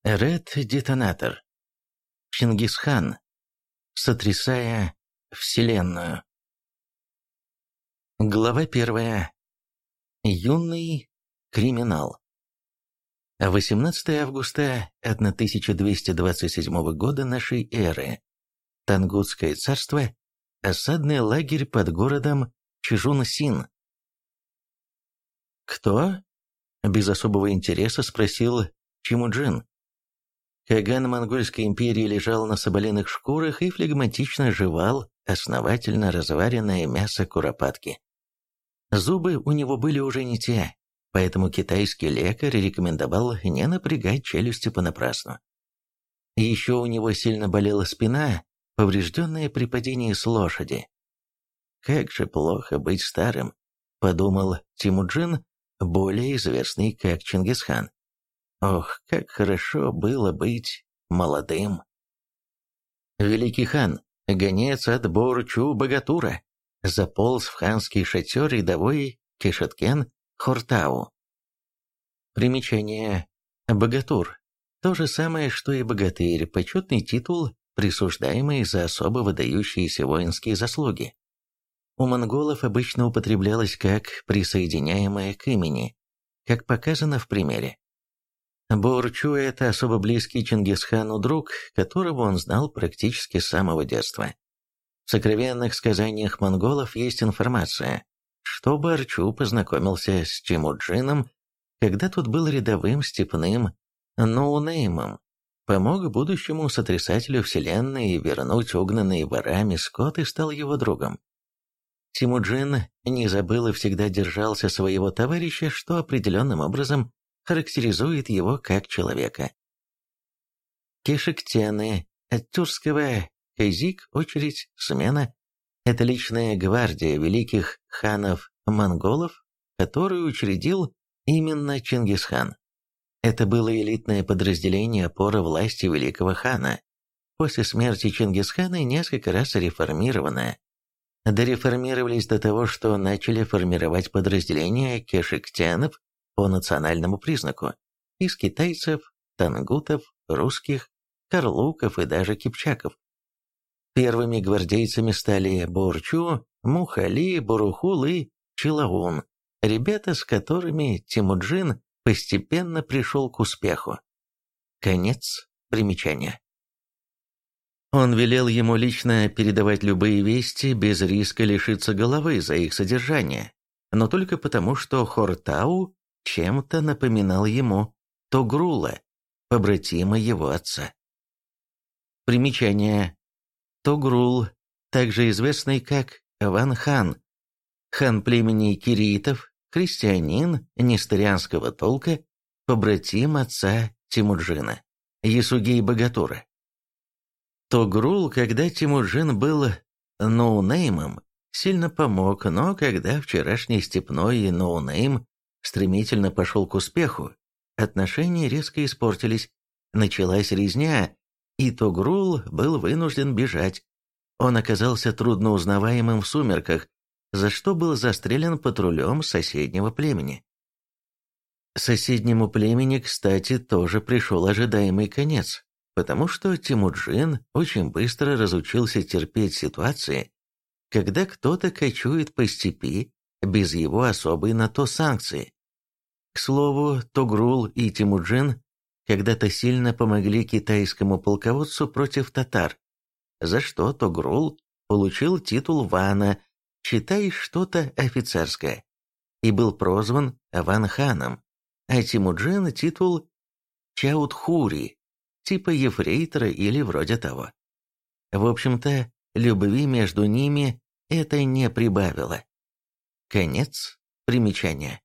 Ред-детонатор. Чингисхан, сотрясая Вселенную. Глава 1. Юный криминал. 18 августа 1227 года нашей эры. Тангутское царство. Осадный лагерь под городом Чжунсин. «Кто?» — без особого интереса спросил Темуджин. Каган Монгольской империи лежал на соболиных шкурах и флегматично жевал основательно разваренное мясо куропатки. Зубы у него были уже не те, поэтому китайский лекарь рекомендовал не напрягать челюсти понапрасну. Еще у него сильно болела спина, поврежденная при падении с лошади. «Как же плохо быть старым», — подумал Темуджин, более известный как Чингисхан. Ох, как хорошо было быть молодым. Великий хан, гонец от Борчу-Богатура, заполз в ханский шатер рядовой Кешеткен Хортау. Примечание. Богатур. То же самое, что и богатырь, почетный титул, присуждаемый за особо выдающиеся воинские заслуги. У монголов обычно употреблялось как присоединяемое к имени, как показано в примере. Борчу – это особо близкий Чингисхану друг, которого он знал практически с самого детства. В сокровенных сказаниях монголов есть информация, что Борчу познакомился с Темуджином, когда тот был рядовым степным ноунеймом, помог будущему сотрясателю вселенной вернуть угнанный ворами скот и стал его другом. Темуджин не забыл и всегда держался своего товарища, что определенным образом характеризует его как человека. Кешектены, от тюркского «казик» – очередь, смена – это личная гвардия великих ханов-монголов, которую учредил именно Чингисхан. Это было элитное подразделение опора власти великого хана, после смерти Чингисхана несколько раз реформированное. Дореформировались до того, что начали формировать подразделения кешектенов по национальному признаку из китайцев, тангутов, русских, карлуков и даже кипчаков. Первыми гвардейцами стали Борчу, Мухали, Бурухул и Чилаун, ребята, с которыми Темуджин постепенно пришел к успеху. Конец примечания. Он велел ему лично передавать любые вести без риска лишиться головы за их содержание, но только потому, что Хортау чем-то напоминал ему Тогрула, побратима его отца. Примечание. Тогрул, также известный как Ван Хан, хан племени киритов, христианин несторианского толка, побратим отца Темуджина, Ясугей Богатура. Тогрул, когда Темуджин был ноунеймом, сильно помог, но когда вчерашний степной ноунейм стремительно пошел к успеху, отношения резко испортились, началась резня, и Тогрул был вынужден бежать. Он оказался трудноузнаваемым в сумерках, за что был застрелен патрулем соседнего племени. Соседнему племени, кстати, тоже пришел ожидаемый конец, потому что Темуджин очень быстро разучился терпеть ситуации, когда кто-то кочует по степи без его особой на то санкции. К слову, Тогрул и Темуджин когда-то сильно помогли китайскому полководцу против татар, за что Тогрул получил титул вана, считай что-то офицерское, и был прозван Ван-ханом, а Темуджин титул Чаудхури, типа ефрейтора или вроде того. В общем-то, любви между ними это не прибавило. Конец примечания.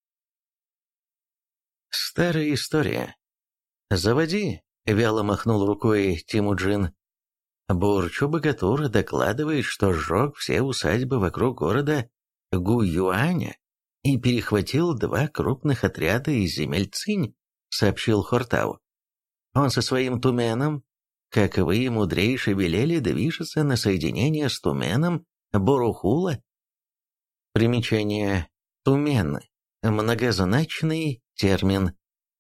Старая история. «Заводи», — вяло махнул рукой Темуджин. Бурчу-Богатур докладывает, что сжег все усадьбы вокруг города Гуюаня и перехватил 2 крупных отряда из земель Цинь, сообщил Хортау. Он со своим туменом, как вы, мудрейше, велели, движется на соединение с туменом Борухула. Примечание. Тумен. Многозначный термин.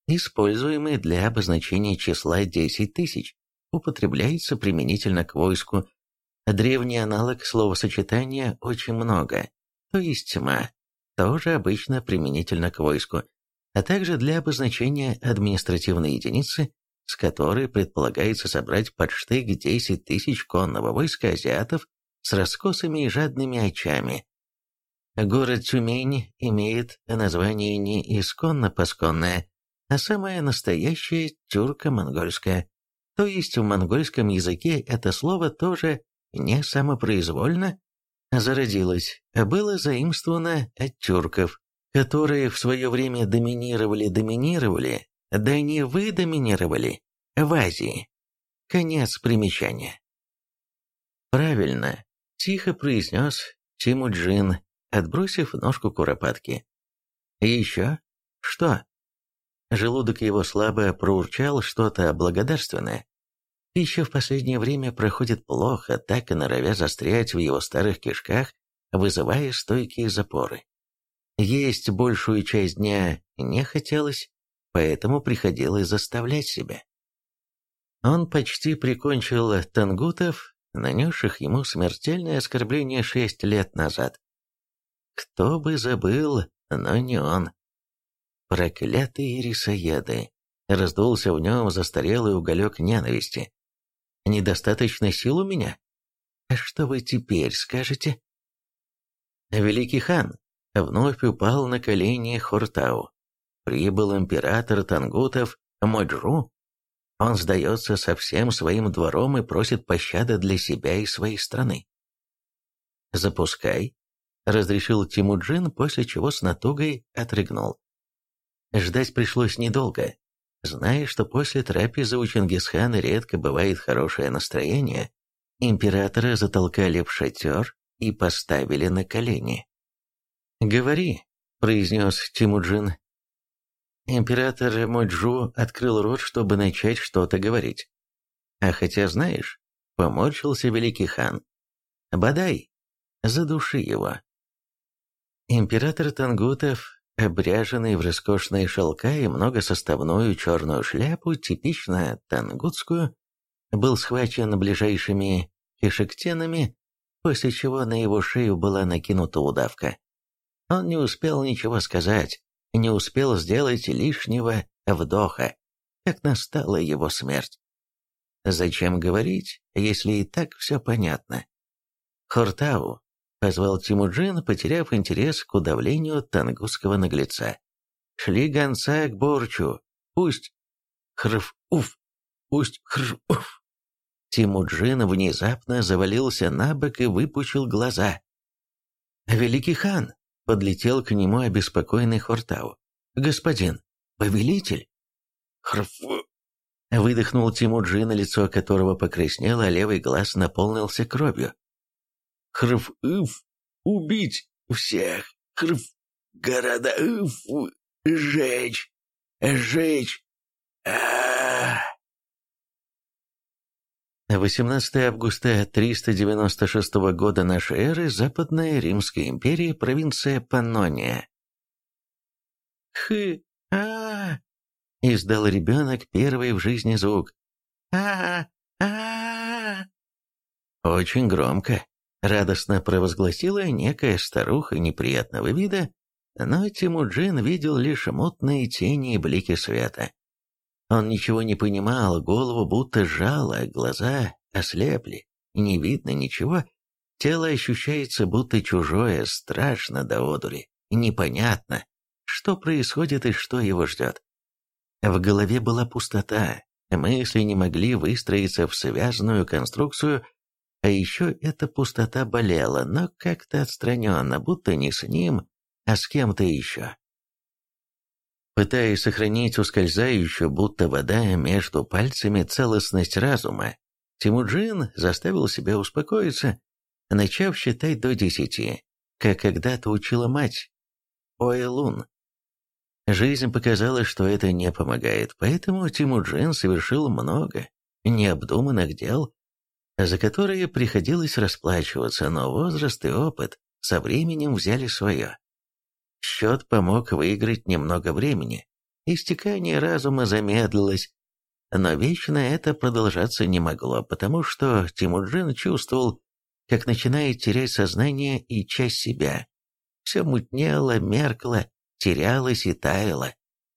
используемый для обозначения числа 10 тысяч, употребляется применительно к войску. Древний аналог словосочетания «очень много», то есть тьма, тоже обычно применительно к войску, а также для обозначения административной единицы, с которой предполагается собрать под штык 10 тысяч конного войска азиатов с раскосыми и жадными очами. Город Тюмень имеет название не исконно-посконное, а самое настоящее тюрко-монгольское, то есть в монгольском языке это слово тоже не самопроизвольно зародилось, а было заимствовано от тюрков, которые в свое время доминировали, да не выдоминировали в Азии. Конец примечания. Правильно, тихо произнес Тимуджин, отбросив ножку куропатки. Еще? Что? Желудок его слабо проурчал что-то благодарственное. Пища в последнее время проходит плохо, так и норовя застрять в его старых кишках, вызывая стойкие запоры. Есть большую часть дня не хотелось, поэтому приходилось заставлять себя. Он почти прикончил тангутов, нанесших ему смертельное оскорбление 6 лет назад. Кто бы забыл, но не он. Проклятые рисоеды! Раздулся в нем застарелый уголек ненависти. Недостаточно сил у меня? А что вы теперь скажете? Великий хан вновь упал на колени Хортау. Прибыл император тангутов Моджру. Он сдается со всем своим двором и просит пощады для себя и своей страны. «Запускай», — разрешил Тимуджин, после чего с натугой отрыгнул. Ждать пришлось недолго. Зная, что после трапезы у Чингисхана редко бывает хорошее настроение, императора затолкали в шатер и поставили на колени. «Говори», — произнес Тимуджин. Император Моджу открыл рот, чтобы начать что-то говорить. А хотя, знаешь, поморщился великий хан. «Бодай, задуши его». Император тангутов, обряженный в роскошные шелка и многосоставную черную шляпу, типично тангутскую, был схвачен ближайшими кишектенами, после чего на его шею была накинута удавка. Он не успел ничего сказать, не успел сделать лишнего вдоха, как настала его смерть. Зачем говорить, если и так все понятно? «Хортау», — позвал Тимуджин, потеряв интерес к удавлению тангутского наглеца. «Шли гонца к Борчу, пусть хрф-уф, пусть хрф-уф». Тимуджин внезапно завалился на бок и выпучил глаза. «Великий хан!» — подлетел к нему обеспокоенный Хортау. «Господин, повелитель!» «Хрф!» — выдохнул Тимуджин, лицо которого покраснело, а левый глаз наполнился кровью. «Хрф-ыф! Убить всех! Хрф! Города-ыф! Сжечь! Сжечь! А-а-а!» 18 августа 396 года нашей эры, Западная Римская империя, провинция Паннония. «Хы-а-а!» — издал ребенок первый в жизни звук. «А-а-а!» Очень громко, радостно провозгласила некая старуха неприятного вида, но Тимуджин видел лишь мутные тени и блики света. Он ничего не понимал, голову будто сжало, глаза ослепли, не видно ничего, тело ощущается будто чужое, страшно до одури, непонятно, что происходит и что его ждет. В голове была пустота, мысли не могли выстроиться в связанную конструкцию, а еще эта пустота болела, но как-то отстраненно, будто не с ним, а с кем-то еще. Пытаясь сохранить ускользающую, будто вода, между пальцами целостность разума, Тимуджин заставил себя успокоиться, начав считать до 10, как когда-то учила мать, Ойлун. Жизнь показала, что это не помогает, поэтому Тимуджин совершил много необдуманных дел, за которые приходилось расплачиваться, но возраст и опыт со временем взяли свое. Счет помог выиграть немного времени, истекание разума замедлилось, но вечно это продолжаться не могло, потому что Темуджин чувствовал, как начинает терять сознание и часть себя. Все мутнело, меркло, терялось и таяло.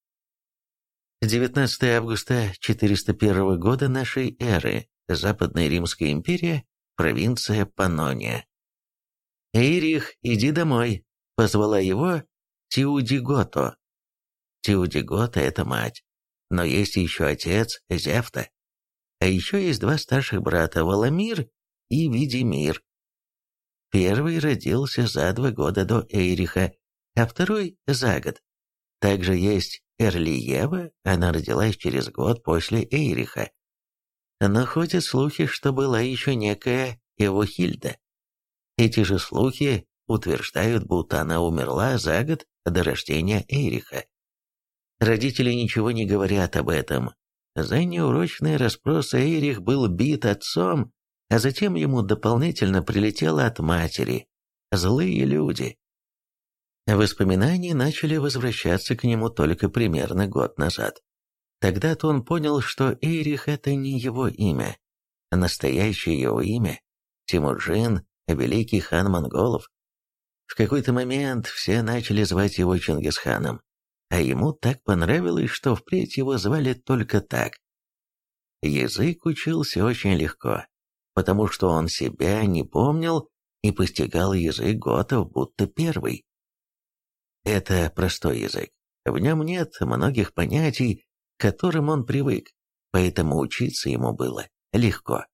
19 августа 401 года нашей эры. Западная Римская империя, провинция Паннония. «Эйрих, иди домой», — позвала его Тиудигото. Тиудигото — это мать, но есть еще отец Зевта. А еще есть два старших брата Валамир и Видимир. Первый родился за 2 года до Эйриха, а второй — за год. Также есть Эрлиева, она родилась через год после Эйриха. Но ходят слухи, что была еще некая Эвохильда. Эти же слухи утверждают, будто она умерла за год до рождения Эйриха. Родители ничего не говорят об этом. За неурочные расспросы Эйрих был бит отцом, а затем ему дополнительно прилетело от матери. Злые люди. Воспоминания начали возвращаться к нему только примерно год назад. Тогда-то он понял, что Эйрих — это не его имя. Настоящее его имя — Темуджин, великий хан монголов. В какой-то момент все начали звать его Чингисханом, а ему так понравилось, что впредь его звали только так. Язык учился очень легко, потому что он себя не помнил и постигал язык готов будто первый. Это простой язык, в нем нет многих понятий, к которым он привык, поэтому учиться ему было легко.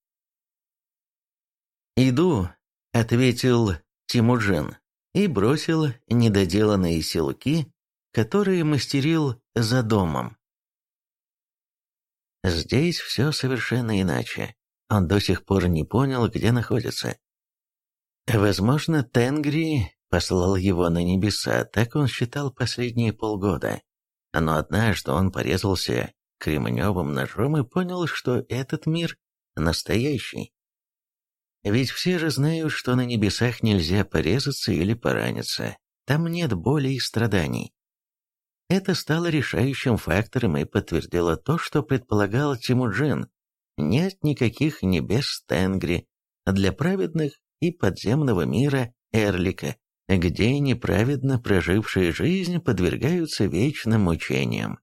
«Иду», — ответил Темуджин и бросил недоделанные селки, которые мастерил за домом. Здесь все совершенно иначе. Он до сих пор не понял, где находится. Возможно, Тенгри послал его на небеса, так он считал последние полгода. Но однажды он порезался кремневым ножом и понял, что этот мир настоящий. Ведь все же знают, что на небесах нельзя порезаться или пораниться, там нет боли и страданий. Это стало решающим фактором и подтвердило то, что предполагал Темуджин. Нет никаких небес Тенгри для праведных и подземного мира Эрлика, где неправедно прожившие жизнь подвергаются вечным мучениям.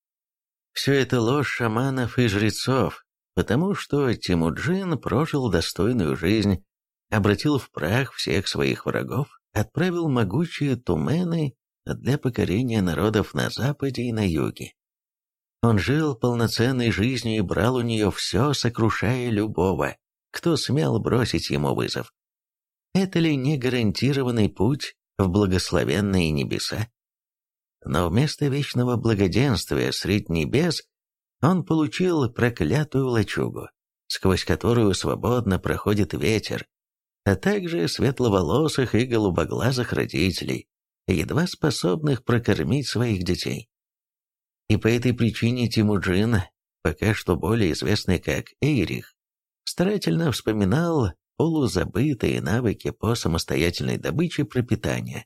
Все это ложь шаманов и жрецов, потому что Темуджин прожил достойную жизнь, обратил в прах всех своих врагов, отправил могучие тумены для покорения народов на западе и на юге. Он жил полноценной жизнью и брал у нее все, сокрушая любого, кто смел бросить ему вызов. Это ли не гарантированный путь в благословенные небеса? Но вместо вечного благоденствия средь небес он получил проклятую лачугу, сквозь которую свободно проходит ветер, а также светловолосых и голубоглазых родителей, едва способных прокормить своих детей. И по этой причине Темуджин, пока что более известный как Эйрих, старательно вспоминал полузабытые навыки по самостоятельной добыче пропитания.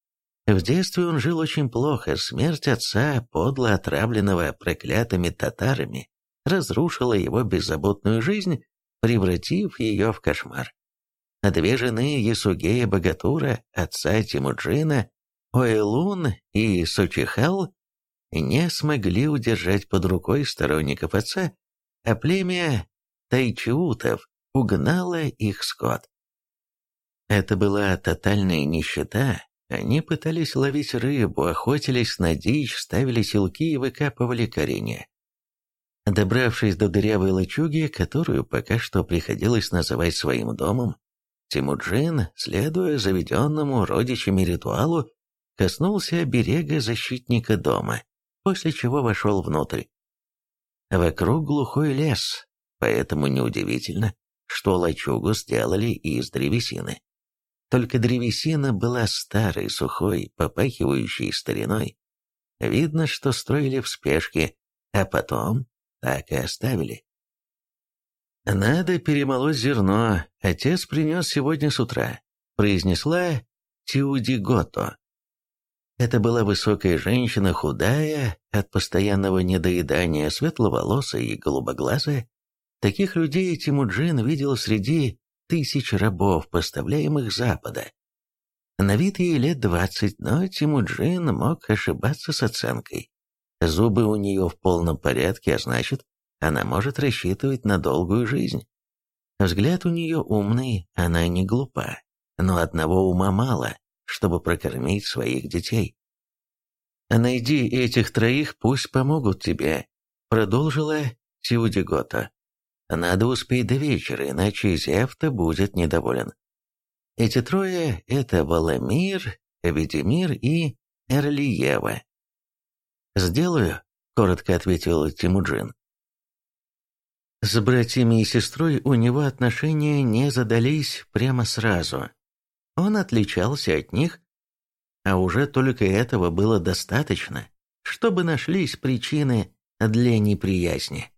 В детстве он жил очень плохо, смерть отца, подло отравленного проклятыми татарами, разрушила его беззаботную жизнь, превратив ее в кошмар. 2 жены Ясугея Богатура, отца Темуджина, Оэлун и Сочихал, не смогли удержать под рукой сторонников отца, а племя тайчиутов угнало их скот. Это была тотальная нищета. Они пытались ловить рыбу, охотились на дичь, ставили селки и выкапывали коренья. Добравшись до дырявой лачуги, которую пока что приходилось называть своим домом, Темуджин, следуя заведенному родичами ритуалу, коснулся берега защитника дома, после чего вошел внутрь. Вокруг глухой лес, поэтому неудивительно, что лачугу сделали из древесины. Только древесина была старой, сухой, попахивающей стариной. Видно, что строили в спешке, а потом так и оставили. «Надо перемолоть зерно, отец принес сегодня с утра», — произнесла Тиудигото. Это была высокая женщина, худая, от постоянного недоедания, светловолосая и голубоглазая. Таких людей Темуджин видел среди тысяч рабов, поставляемых с Запада. На вид ей лет 20, но Темуджин мог ошибаться с оценкой. Зубы у нее в полном порядке, а значит, она может рассчитывать на долгую жизнь. Взгляд у нее умный, она не глупа, но одного ума мало, чтобы прокормить своих детей. «Найди этих троих, пусть помогут тебе», — продолжила Тиудигото. «Надо успеть до вечера, иначе Зевта будет недоволен. Эти трое — это Валамир, Ведимир и Эрлиева». «Сделаю», — коротко ответил Темуджин. С братьями и сестрой у него отношения не задались прямо сразу. Он отличался от них, а уже только этого было достаточно, чтобы нашлись причины для неприязни.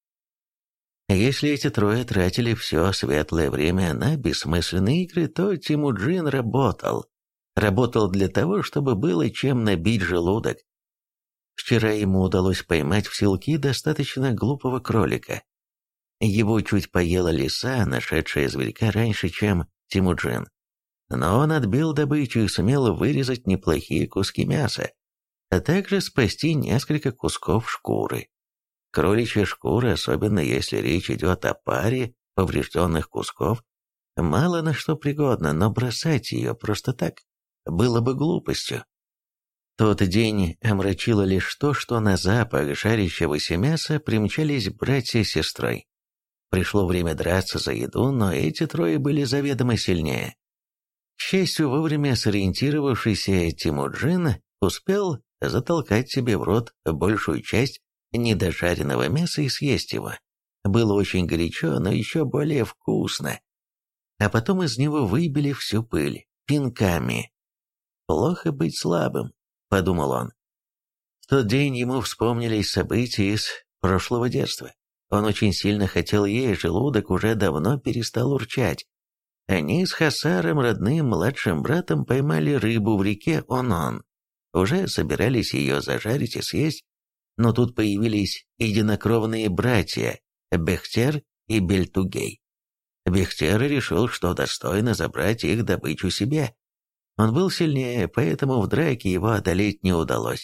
Если эти трое тратили все светлое время на бессмысленные игры, то Темуджин работал. Работал для того, чтобы было чем набить желудок. Вчера ему удалось поймать в селки достаточно глупого кролика. Его чуть поела лиса, нашедшая зверька раньше, чем Темуджин. Но он отбил добычу и сумел вырезать неплохие куски мяса, а также спасти несколько кусков шкуры. Кроличья шкура, особенно если речь идет о паре поврежденных кусков, мало на что пригодна, но бросать ее просто так было бы глупостью. Тот день омрачило лишь то, что на запах жарящегося мяса примчались братья с сестрой. Пришло время драться за еду, но эти трое были заведомо сильнее. К счастью, вовремя сориентировавшийся Темуджин успел затолкать себе в рот большую часть недожаренного мяса и съесть его. Было очень горячо, но еще более вкусно. А потом из него выбили всю пыль пинками. «Плохо быть слабым», — подумал он. В тот день ему вспомнились события из прошлого детства. Он очень сильно хотел есть, желудок уже давно перестал урчать. Они с Хасаром, родным младшим братом, поймали рыбу в реке Онон. Уже собирались ее зажарить и съесть, но тут появились единокровные братья Бехтер и Бельтугей. Бехтер решил, что достойно забрать их добычу себе. Он был сильнее, поэтому в драке его одолеть не удалось.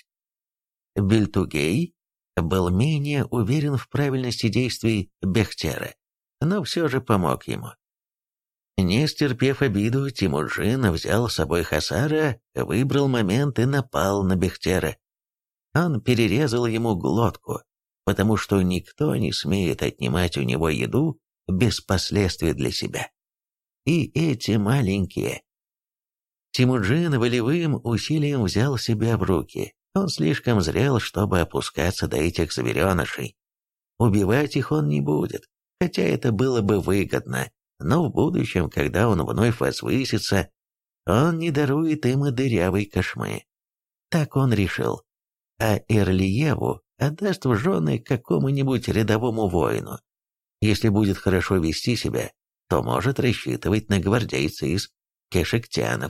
Бельтугей был менее уверен в правильности действий Бехтера, но все же помог ему. Не стерпев обиду, Темуджин взял с собой Хасара, выбрал момент и напал на Бехтера. Он перерезал ему глотку, потому что никто не смеет отнимать у него еду без последствий для себя. И эти маленькие. Темуджин волевым усилием взял себя в руки. Он слишком зрел, чтобы опускаться до этих зверенышей. Убивать их он не будет, хотя это было бы выгодно, но в будущем, когда он вновь возвысится, он не дарует им и дырявой кошмы. Так он решил. А Эрлиеву отдаст в жены какому-нибудь рядовому воину. Если будет хорошо вести себя, то может рассчитывать на гвардейца из кешектянов.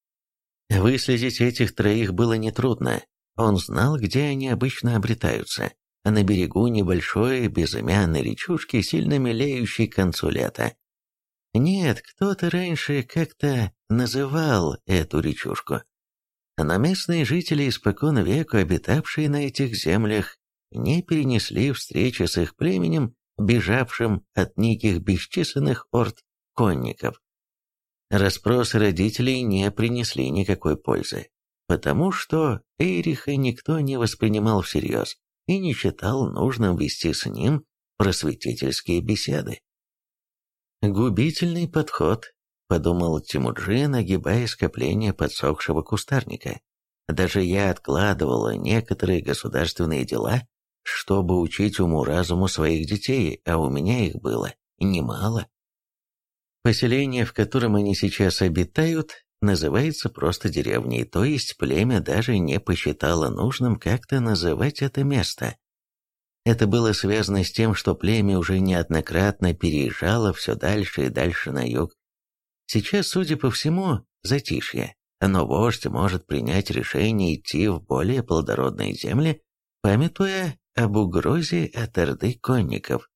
Выследить этих троих было нетрудно. Он знал, где они обычно обретаются. На берегу небольшой безымянной речушки, сильно мелеющей к концу лета. Нет, кто-то раньше как-то называл эту речушку. Но местные жители, испокон веку обитавшие на этих землях, не перенесли встречи с их племенем, бежавшим от неких бесчисленных орд конников. Расспросы родителей не принесли никакой пользы, потому что Эриха никто не воспринимал всерьез и не считал нужным вести с ним просветительские беседы. «Губительный подход», — подумал Темуджин, огибая скопление подсохшего кустарника. «Даже я откладывала некоторые государственные дела, чтобы учить уму-разуму своих детей, а у меня их было немало». Поселение, в котором они сейчас обитают, называется просто деревней, то есть племя даже не посчитало нужным как-то называть это место. Это было связано с тем, что племя уже неоднократно переезжало все дальше и дальше на юг. Сейчас, судя по всему, затишье, но вождь может принять решение идти в более плодородные земли, памятуя об угрозе от орды конников.